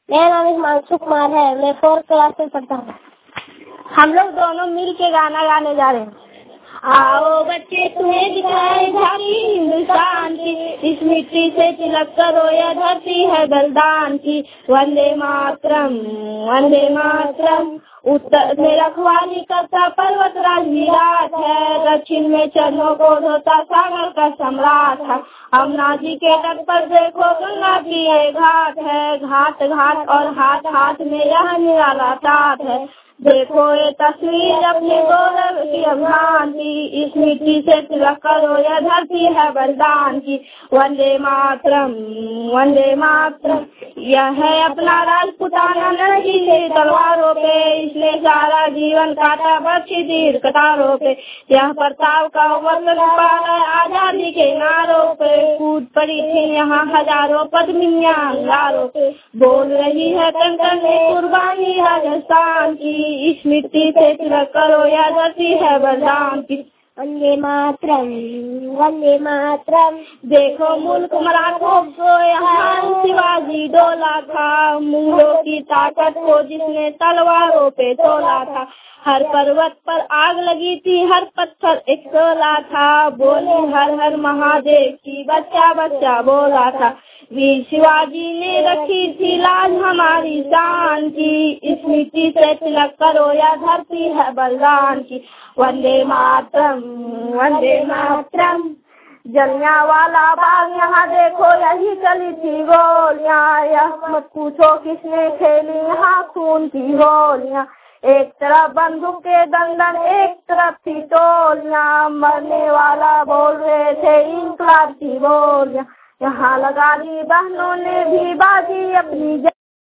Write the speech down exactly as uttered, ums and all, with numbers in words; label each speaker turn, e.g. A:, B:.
A: मेरा नाम हिमांशु कुमार है, मैं फोर्थ क्लास में पढ़ता हूँ।
B: हम लोग दोनों मिल के गाना गाने जा रहे हैं। आओ बच्चे तुम्हें दिखाए झांकी हिंदुस्तान की, इस मिट्टी से तिलक करो यह धरती है बलिदान की। वंदे मातरम वंदे मातरम। उत्तर में रखवाली करता पर्वत राज विराट है, दक्षिण में चरणों को धोता सागर का सम्राट है। यमुना जी के तट पर देखो गंगा की ये घाट है, घाट घाट और हाथ हाथ में यह निराला तात है। देखो ये तस्वीर अपने गौरव की अभिमान की, इस मिट्टी से तिलक करो यह धरती है बलिदान की। वंदे मातरम वंदे मातरम। यह है अपना राजपुताना नरकी से तलवारों पे, इसने सारा जीवन काटा बख्शी तीर कटारों पे। यह प्रताप का वतन पाला आजादी के नारों पे, कूद पड़ी थी यहाँ हजारों पद्मिनियां अंगारों पे। बोल रही है कण कण में कुर्बानी राजस्थान की, इस मिट्टी से तिलक करो यह धरती है बलिदान की।
A: वंदे मातरम वंदे मातरम।
B: देखो मुल्क मराठों को यहाँ शिवाजी डोला था, मुगलों की ताकत को जिसने तलवारों पे तोला था। हर पर्वत पर आग लगी थी, हर पत्थर एक शोला था, बोली हर हर महादेव की बच्चा बच्चा बोला था। वीर शिवाजी ने रखी थी लाज हमारी शान की, इस मिट्टी से तिलक करो यह धरती है बलिदान की। वंदे मातरम वंदे मातरम। जलियांवाला बाग यहाँ देखो यही चली थी गोलियां, यह मत पूछो किसने खेली यहाँ खून की होलियां। एक तरफ बंदूक के दंदन एक तरफ थी टोलियां, मरने वाला बोल रहे थे इनकलाब की बोलियां। यहाँ लगा दी बहनों ने भी बाजी अपनी